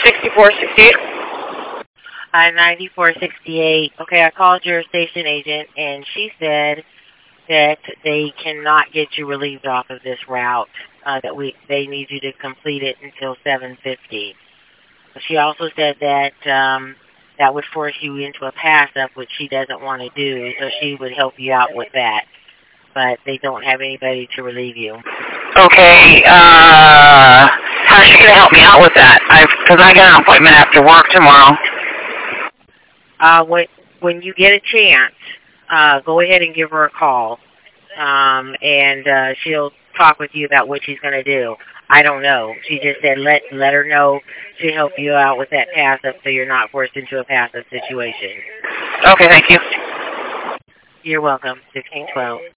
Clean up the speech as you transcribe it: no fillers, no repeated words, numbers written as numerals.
9468. 9468. Okay, I called your station agent, and she said that they cannot get you relieved off of this route. They need you to complete it until 7:50. She also said that that would force you into a pass-up, which she doesn't want to do, so she would help you out with that. But they don't have anybody to relieve you. Okay, how's she going to help me out with that? Because I got an appointment after work tomorrow. When you get a chance, go ahead and give her a call, and she'll talk with you about what she's going to do. I don't know. She just said let her know she'll help you out with that pass-up so you're not forced into a pass-up situation. Okay, thank you. You're welcome. 1612.